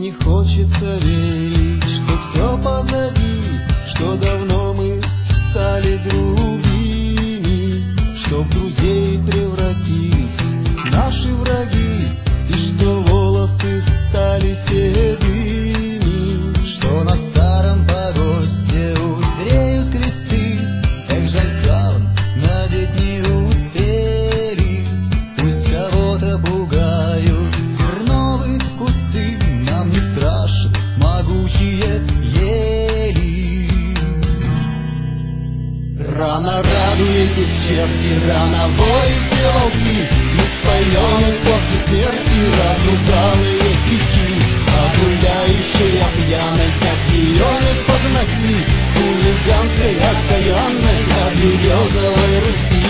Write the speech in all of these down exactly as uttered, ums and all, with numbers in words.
не хочется верить, что все позади, что давно мы стали другими, что в друзей превратились наши враги, и что волосы стали седыми, что на старом погосте узреют кресты, как жаль саван надеть не успели. Пусть кого-то пугают терновые кусты, нам не страшны могучие ели. Рано радуетесь, черти, рано воете волки, мы споем их после смерти разугалые стихи, а гуляющая пьяность от ее не спознати, хулиганская окаянность от березовой Руси.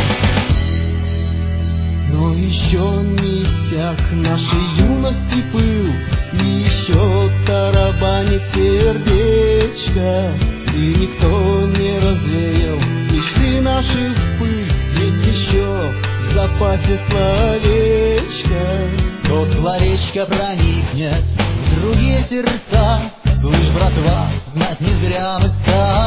Но еще не иссяк нашей юности пыл, и еще тарабанит сердечко, и никто не развеял мечты наших в пыль. Есть еще в запасе словечко, то словечко проникнет в другие сердца. Слышь, братва, знать не зря мы стали.